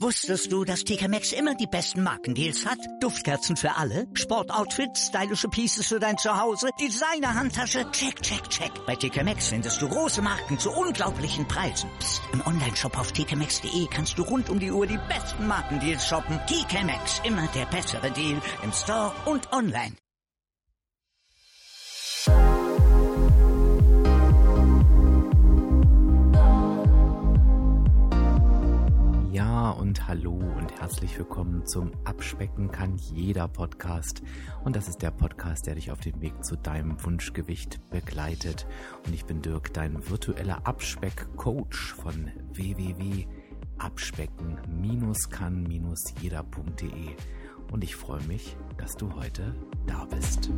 Wusstest du, dass TK Maxx immer die besten Markendeals hat? Duftkerzen für alle, Sportoutfits, stylische Pieces für dein Zuhause, Designer-Handtasche, check, check, check. Bei TK Maxx findest du große Marken zu unglaublichen Preisen. Psst. Im Onlineshop auf tkmaxx.de kannst du rund um die Uhr die besten Markendeals shoppen. TK Maxx, immer der bessere Deal im Store und online. Ja und hallo und herzlich willkommen zum Abspecken kann jeder Podcast. Und das ist der Podcast, der dich auf dem Weg zu deinem Wunschgewicht begleitet. Und ich bin Dirk, dein virtueller Abspeck-Coach von www.abspecken-kann-jeder.de. Und ich freue mich, dass du heute da bist.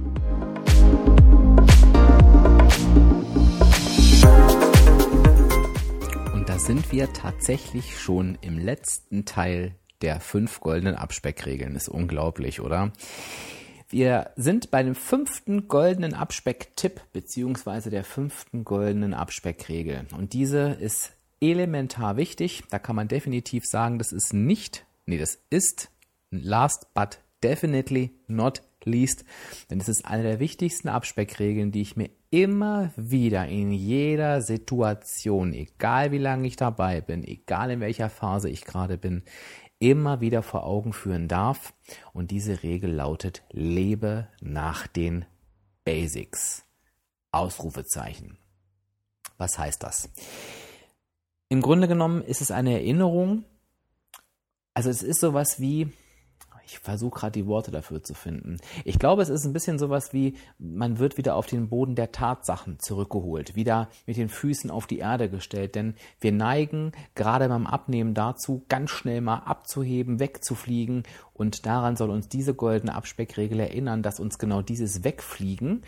Und da sind wir tatsächlich schon im letzten Teil der 5 goldenen Abspeckregeln. Ist unglaublich, oder? Wir sind bei dem 5. goldenen Abspeck-Tipp beziehungsweise der 5. goldenen Abspeckregel. Und diese ist elementar wichtig. Da kann man definitiv sagen, das ist last but definitely not least, denn es ist eine der wichtigsten Abspeckregeln, die ich mir immer wieder in jeder Situation, egal wie lange ich dabei bin, egal in welcher Phase ich gerade bin, immer wieder vor Augen führen darf. Und diese Regel lautet: Lebe nach den Basics. Ausrufezeichen. Was heißt das? Im Grunde genommen ist es eine Erinnerung. Also es ist sowas wie, ich versuche gerade die Worte dafür zu finden. Ich glaube, es ist ein bisschen sowas wie, man wird wieder auf den Boden der Tatsachen zurückgeholt, wieder mit den Füßen auf die Erde gestellt, denn wir neigen gerade beim Abnehmen dazu, ganz schnell mal abzuheben, wegzufliegen, und daran soll uns diese goldene Abspeckregel erinnern, dass uns genau dieses Wegfliegen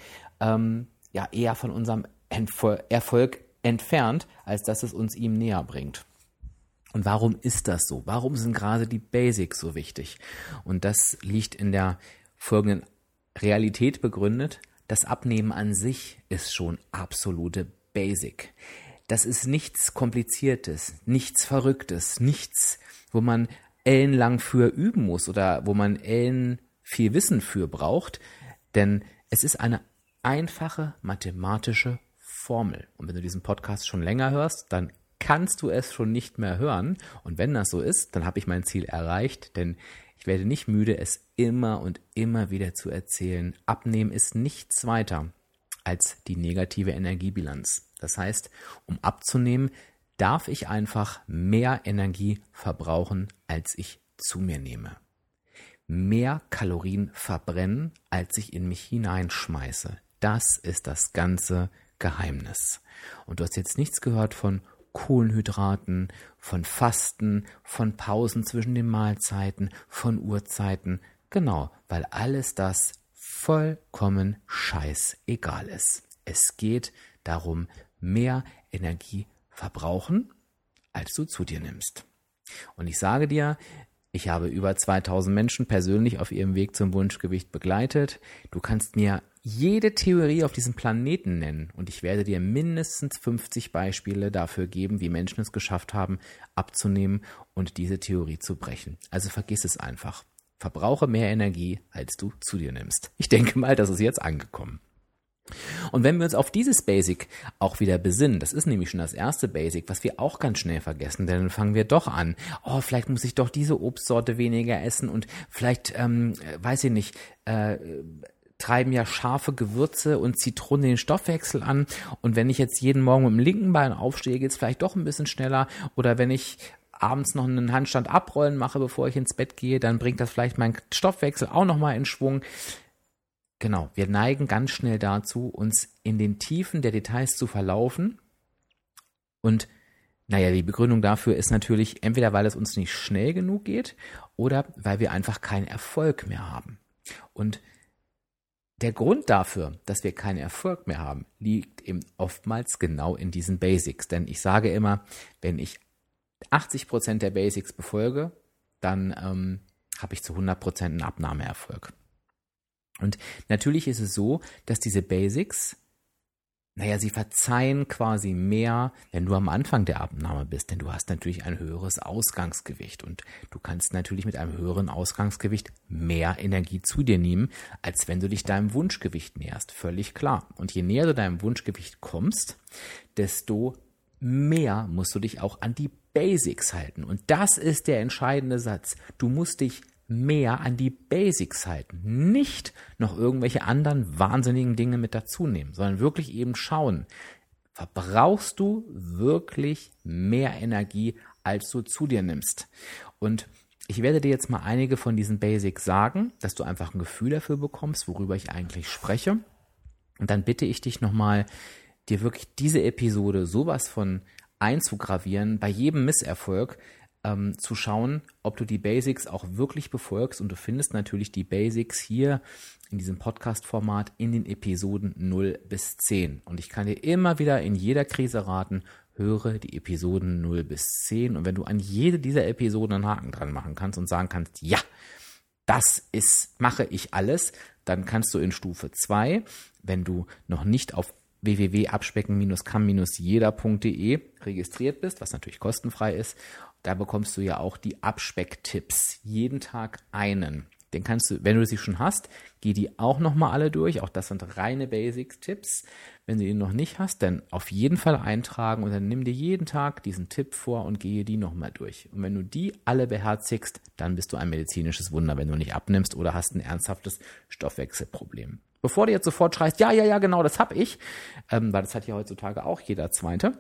eher von unserem Erfolg entfernt, als dass es uns ihm näher bringt. Und warum ist das so? Warum sind gerade die Basics so wichtig? Und das liegt in der folgenden Realität begründet. Das Abnehmen an sich ist schon absolute Basic. Das ist nichts Kompliziertes, nichts Verrücktes, nichts, wo man ellenlang für üben muss oder wo man viel Wissen für braucht. Denn es ist eine einfache mathematische Formel. Und wenn du diesen Podcast schon länger hörst, dann kannst du es schon nicht mehr hören. Und wenn das so ist, dann habe ich mein Ziel erreicht, denn ich werde nicht müde, es immer und immer wieder zu erzählen. Abnehmen ist nichts weiter als die negative Energiebilanz. Das heißt, um abzunehmen, darf ich einfach mehr Energie verbrauchen, als ich zu mir nehme. Mehr Kalorien verbrennen, als ich in mich hineinschmeiße. Das ist das ganze Geheimnis. Und du hast jetzt nichts gehört von Kohlenhydraten, von Fasten, von Pausen zwischen den Mahlzeiten, von Uhrzeiten. Genau, weil alles das vollkommen scheißegal ist. Es geht darum, mehr Energie verbrauchen, als du zu dir nimmst. Und ich sage dir, ich habe über 2000 Menschen persönlich auf ihrem Weg zum Wunschgewicht begleitet. Du kannst mir jede Theorie auf diesem Planeten nennen und ich werde dir mindestens 50 Beispiele dafür geben, wie Menschen es geschafft haben, abzunehmen und diese Theorie zu brechen. Also vergiss es einfach. Verbrauche mehr Energie, als du zu dir nimmst. Ich denke mal, das ist jetzt angekommen. Und wenn wir uns auf dieses Basic auch wieder besinnen, das ist nämlich schon das erste Basic, was wir auch ganz schnell vergessen, denn dann fangen wir doch an, vielleicht muss ich doch diese Obstsorte weniger essen und vielleicht, treiben ja scharfe Gewürze und Zitronen den Stoffwechsel an, und wenn ich jetzt jeden Morgen mit dem linken Bein aufstehe, geht es vielleicht doch ein bisschen schneller, oder wenn ich abends noch einen Handstand abrollen mache, bevor ich ins Bett gehe, dann bringt das vielleicht meinen Stoffwechsel auch nochmal in Schwung. Genau, wir neigen ganz schnell dazu, uns in den Tiefen der Details zu verlaufen, und die Begründung dafür ist natürlich entweder, weil es uns nicht schnell genug geht oder weil wir einfach keinen Erfolg mehr haben. Und der Grund dafür, dass wir keinen Erfolg mehr haben, liegt eben oftmals genau in diesen Basics. Denn ich sage immer, wenn ich 80% der Basics befolge, dann habe ich zu 100% einen Abnahmeerfolg. Und natürlich ist es so, dass diese Basics sie verzeihen quasi mehr, wenn du am Anfang der Abnahme bist, denn du hast natürlich ein höheres Ausgangsgewicht und du kannst natürlich mit einem höheren Ausgangsgewicht mehr Energie zu dir nehmen, als wenn du dich deinem Wunschgewicht näherst, völlig klar. Und je näher du deinem Wunschgewicht kommst, desto mehr musst du dich auch an die Basics halten. Und das ist der entscheidende Satz. Du musst dich mehr an die Basics halten, nicht noch irgendwelche anderen wahnsinnigen Dinge mit dazu nehmen, sondern wirklich eben schauen, verbrauchst du wirklich mehr Energie, als du zu dir nimmst. Und ich werde dir jetzt mal einige von diesen Basics sagen, dass du einfach ein Gefühl dafür bekommst, worüber ich eigentlich spreche. Und dann bitte ich dich nochmal, dir wirklich diese Episode sowas von einzugravieren, bei jedem Misserfolg, zu schauen, ob du die Basics auch wirklich befolgst, und du findest natürlich die Basics hier in diesem Podcast-Format in den Episoden 0 bis 10. Und ich kann dir immer wieder in jeder Krise raten, höre die Episoden 0 bis 10, und wenn du an jede dieser Episoden einen Haken dran machen kannst und sagen kannst, ja, mache ich alles, dann kannst du in Stufe 2, wenn du noch nicht auf www.abspecken-kann-jeder.de registriert bist, was natürlich kostenfrei ist, da bekommst du ja auch die Abspecktipps, jeden Tag einen. Den kannst du, wenn du sie schon hast, geh die auch nochmal alle durch. Auch das sind reine Basics-Tipps. Wenn du ihn noch nicht hast, dann auf jeden Fall eintragen und dann nimm dir jeden Tag diesen Tipp vor und gehe die nochmal durch. Und wenn du die alle beherzigst, dann bist du ein medizinisches Wunder, wenn du nicht abnimmst oder hast ein ernsthaftes Stoffwechselproblem. Bevor du jetzt sofort schreist, ja, genau, das habe ich, weil das hat ja heutzutage auch jeder Zweite.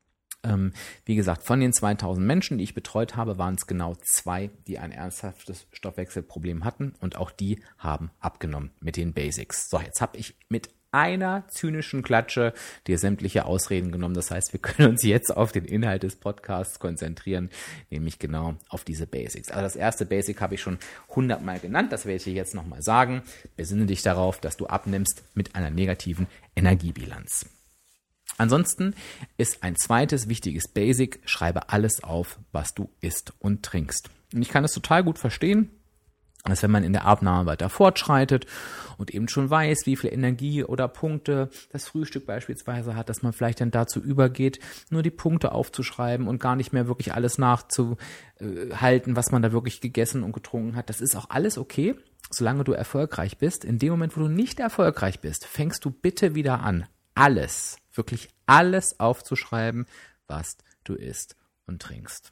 Wie gesagt, von den 2000 Menschen, die ich betreut habe, waren es genau 2, die ein ernsthaftes Stoffwechselproblem hatten, und auch die haben abgenommen mit den Basics. So, jetzt habe ich mit einer zynischen Klatsche dir sämtliche Ausreden genommen. Das heißt, wir können uns jetzt auf den Inhalt des Podcasts konzentrieren, nämlich genau auf diese Basics. Also das erste Basic habe ich schon 100-mal genannt, das werde ich dir jetzt nochmal sagen. Besinne dich darauf, dass du abnimmst mit einer negativen Energiebilanz. Ansonsten ist ein zweites wichtiges Basic: schreibe alles auf, was du isst und trinkst. Und ich kann es total gut verstehen, dass wenn man in der Abnahme weiter fortschreitet und eben schon weiß, wie viel Energie oder Punkte das Frühstück beispielsweise hat, dass man vielleicht dann dazu übergeht, nur die Punkte aufzuschreiben und gar nicht mehr wirklich alles nachzuhalten, was man da wirklich gegessen und getrunken hat. Das ist auch alles okay, solange du erfolgreich bist. In dem Moment, wo du nicht erfolgreich bist, fängst du bitte wieder an, wirklich alles aufzuschreiben, was du isst und trinkst.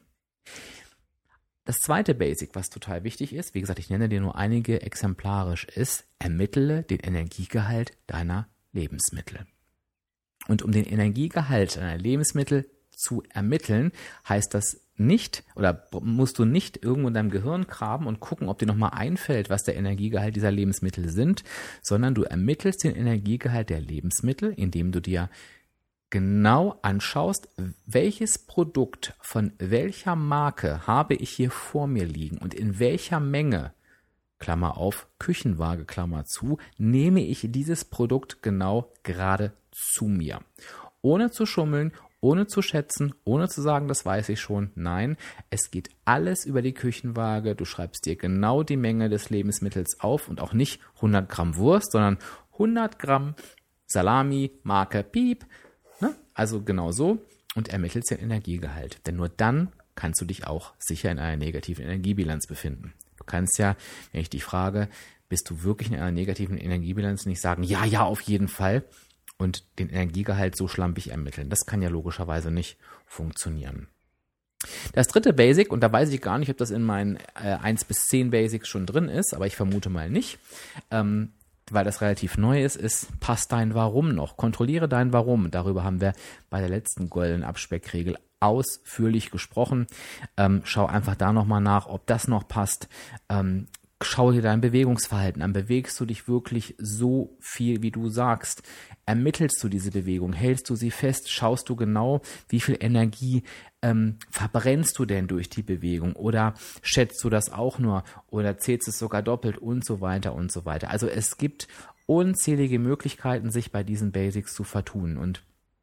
Das zweite Basic, was total wichtig ist, wie gesagt, ich nenne dir nur einige exemplarisch, ist: ermittle den Energiegehalt deiner Lebensmittel. Und um den Energiegehalt deiner Lebensmittel zu ermitteln, heißt das nicht, oder musst du nicht irgendwo in deinem Gehirn graben und gucken, ob dir nochmal einfällt, was der Energiegehalt dieser Lebensmittel sind, sondern du ermittelst den Energiegehalt der Lebensmittel, indem du dir genau anschaust, welches Produkt von welcher Marke habe ich hier vor mir liegen und in welcher Menge, Klammer auf, Küchenwaage, Klammer zu, nehme ich dieses Produkt genau gerade zu mir. Ohne zu schummeln, ohne zu schätzen, ohne zu sagen, das weiß ich schon. Nein, es geht alles über die Küchenwaage. Du schreibst dir genau die Menge des Lebensmittels auf und auch nicht 100 Gramm Wurst, sondern 100 Gramm Salami, Marke Piep. Also genau so, und ermittelst den Energiegehalt. Denn nur dann kannst du dich auch sicher in einer negativen Energiebilanz befinden. Du kannst ja, wenn ich dich frage, bist du wirklich in einer negativen Energiebilanz, nicht sagen, ja, auf jeden Fall, und den Energiegehalt so schlampig ermitteln. Das kann ja logischerweise nicht funktionieren. Das dritte Basic, und da weiß ich gar nicht, ob das in meinen 1 bis 10 Basics schon drin ist, aber ich vermute mal nicht, weil das relativ neu ist, passt dein Warum noch. Kontrolliere dein Warum. Darüber haben wir bei der letzten goldenen Abspeckregel ausführlich gesprochen. Schau einfach da nochmal nach, ob das noch passt. Schau dir dein Bewegungsverhalten an. Bewegst du dich wirklich so viel, wie du sagst? Ermittelst du diese Bewegung? Hältst du sie fest? Schaust du genau, wie viel Energie verbrennst du denn durch die Bewegung? Oder schätzt du das auch nur? Oder zählst es sogar doppelt? Und so weiter und so weiter. Also es gibt unzählige Möglichkeiten, sich bei diesen Basics zu vertun. Und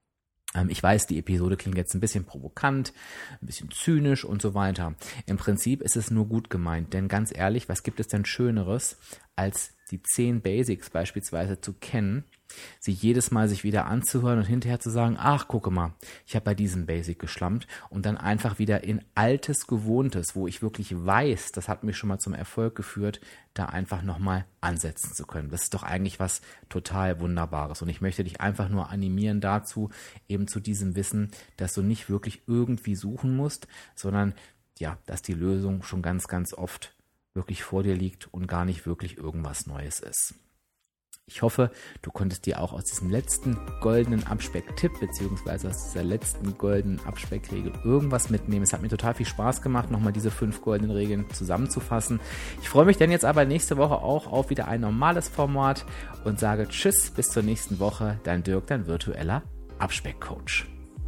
ich weiß, die Episode klingt jetzt ein bisschen provokant, ein bisschen zynisch und so weiter. Im Prinzip ist es nur gut gemeint, denn ganz ehrlich, was gibt es denn Schöneres, als die 10 Basics beispielsweise zu kennen sie jedes Mal sich wieder anzuhören und hinterher zu sagen, ach, gucke mal, ich habe bei diesem Basic geschlampt und dann einfach wieder in altes Gewohntes, wo ich wirklich weiß, das hat mich schon mal zum Erfolg geführt, da einfach nochmal ansetzen zu können. Das ist doch eigentlich was total Wunderbares und ich möchte dich einfach nur animieren dazu, eben zu diesem Wissen, dass du nicht wirklich irgendwie suchen musst, sondern ja, dass die Lösung schon ganz, ganz oft wirklich vor dir liegt und gar nicht wirklich irgendwas Neues ist. Ich hoffe, du konntest dir auch aus diesem letzten goldenen Abspeck-Tipp beziehungsweise aus dieser letzten goldenen Abspeckregel irgendwas mitnehmen. Es hat mir total viel Spaß gemacht, nochmal diese 5 goldenen Regeln zusammenzufassen. Ich freue mich dann jetzt aber nächste Woche auch auf wieder ein normales Format und sage Tschüss, bis zur nächsten Woche. Dein Dirk, dein virtueller Abspeck-Coach.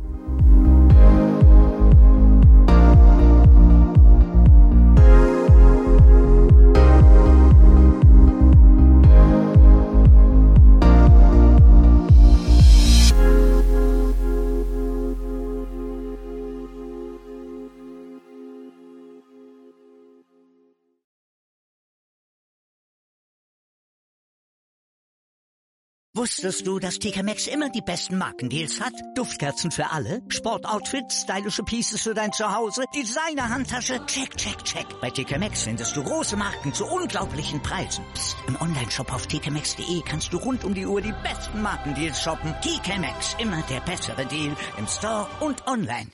Wusstest du, dass TK Maxx immer die besten Markendeals hat? Duftkerzen für alle, Sportoutfits, stylische Pieces für dein Zuhause, Designer-Handtasche, check, check, check. Bei TK Maxx findest du große Marken zu unglaublichen Preisen. Psst. Im Onlineshop auf tkmaxx.de kannst du rund um die Uhr die besten Markendeals shoppen. TK Maxx, immer der bessere Deal im Store und online.